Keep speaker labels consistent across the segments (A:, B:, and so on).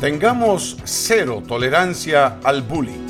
A: Tengamos cero tolerancia al bullying.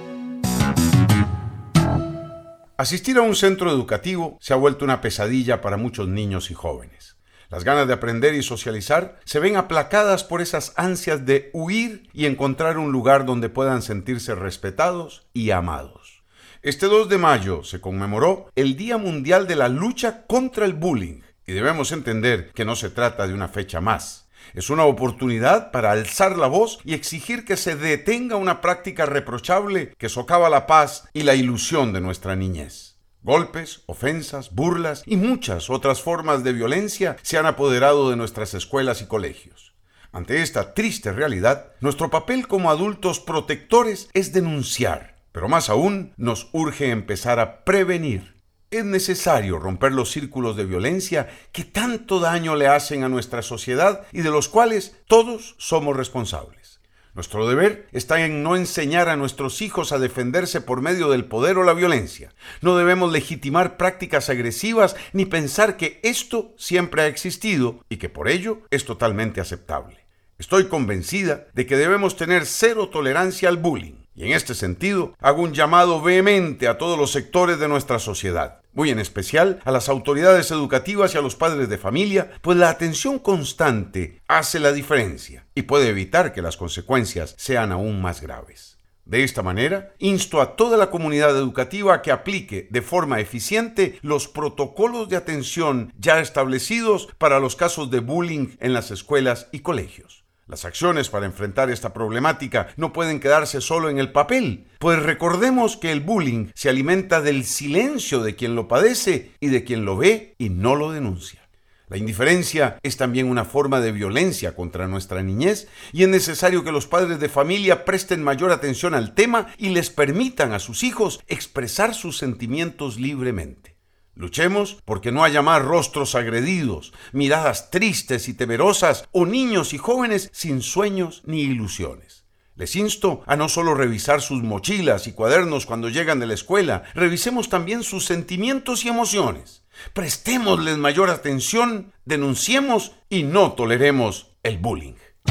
A: Asistir a un centro educativo se ha vuelto una pesadilla para muchos niños y jóvenes. Las ganas de aprender y socializar se ven aplacadas por esas ansias de huir y encontrar un lugar donde puedan sentirse respetados y amados. Este 2 de mayo se conmemoró el Día Mundial de la Lucha contra el Bullying y debemos entender que no se trata de una fecha más. Es una oportunidad para alzar la voz y exigir que se detenga una práctica reprochable que socava la paz y la ilusión de nuestra niñez. Golpes, ofensas, burlas y muchas otras formas de violencia se han apoderado de nuestras escuelas y colegios. Ante esta triste realidad, nuestro papel como adultos protectores es denunciar, pero más aún nos urge empezar a prevenir. Es necesario romper los círculos de violencia que tanto daño le hacen a nuestra sociedad y de los cuales todos somos responsables. Nuestro deber está en no enseñar a nuestros hijos a defenderse por medio del poder o la violencia. No debemos legitimar prácticas agresivas ni pensar que esto siempre ha existido y que por ello es totalmente aceptable. Estoy convencida de que debemos tener cero tolerancia al bullying. Y en este sentido, hago un llamado vehemente a todos los sectores de nuestra sociedad, muy en especial a las autoridades educativas y a los padres de familia, pues la atención constante hace la diferencia y puede evitar que las consecuencias sean aún más graves. De esta manera, insto a toda la comunidad educativa a que aplique de forma eficiente los protocolos de atención ya establecidos para los casos de bullying en las escuelas y colegios. Las acciones para enfrentar esta problemática no pueden quedarse solo en el papel, pues recordemos que el bullying se alimenta del silencio de quien lo padece y de quien lo ve y no lo denuncia. La indiferencia es también una forma de violencia contra nuestra niñez y es necesario que los padres de familia presten mayor atención al tema y les permitan a sus hijos expresar sus sentimientos libremente. Luchemos porque no haya más rostros agredidos, miradas tristes y temerosas o niños y jóvenes sin sueños ni ilusiones. Les insto a no solo revisar sus mochilas y cuadernos cuando llegan de la escuela, revisemos también sus sentimientos y emociones. Prestémosles mayor atención, denunciemos y no toleremos el bullying.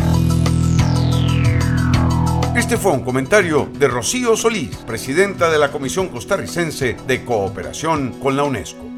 A: Este fue un comentario de Rocío Solís, presidenta de la Comisión Costarricense de Cooperación con la UNESCO.